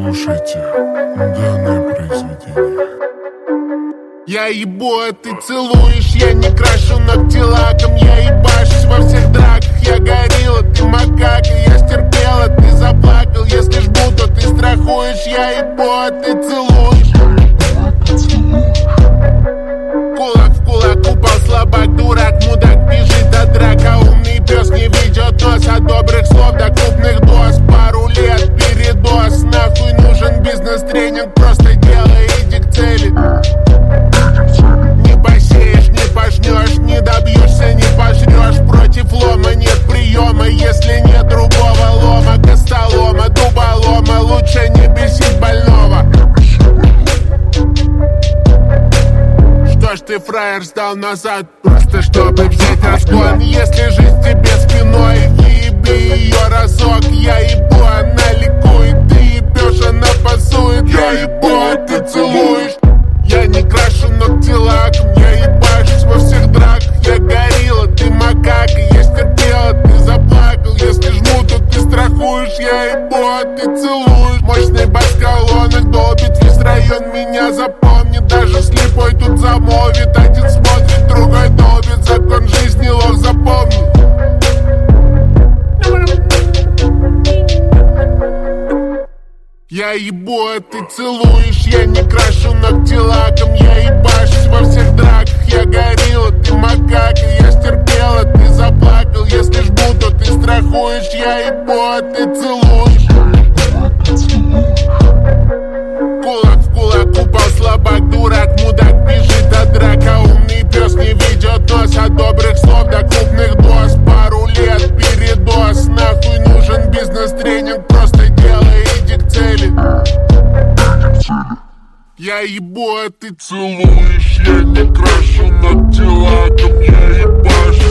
Слушайте данное произведение. Я ебу, а ты целуешь. Я не крашу ногти лаком. Я ебашусь во всех драках. Я горилла, ты макака. Я стерпела, ты заплакал. Если жму, то ты страхуешь. Я ебу, а ты целуешь. Кулак в кулак упал слабак, дурак, мудак, бежит от драка. Умный пес не ведет нос от добрых слов до крупных доз. Пару лет передоз. Нахуй нужен бизнес-тренинг. Просто делай, иди к цели. Не посеешь, не пожнешь, не добьешься, не пожрешь. Против лома нет приема, если нет другого лома. Костолома, дуболома, лучше не бесить больного. Что ж ты, фраер, сдал назад, просто чтобы взять разгон? Если жизнь тебе спиной, еби ее разок. Я ебу, она ликует, ты ебешь, она пасует. Я ебу, а ты целуешь. Я не крашу ногти лаком, я ебашусь во всех драках. Я горилла, ты макака, я стерпела, ты заплакал. Если жму, то ты страхуешь. Я ебу, а ты целуешь. Мощный бас колонок долбит весь район, меня запомнит. Даже слепой тут замолвит. Один смотрит, другой долбит. Закон жизни лох запомни. Я ебу, а ты целуешь. Я не крашу ногти лаком. Я ебашусь во всех драках. Я горилла, ты макака. Я стерпела, ты заплакал. Если жму, то ты страхуешь. Я ебу, а ты целуешь. Кулак в кулак упал слабак, дурак, мудак, бежит от драка. Умный пес не ведет нос от добрых слов до крупных доз. Пару лет передоз. Нахуй нужен бизнес-тренинг. Просто делай, иди к цели. Я ебу, а ты целуешь. Я не крашу ногти лаком. Я ебашу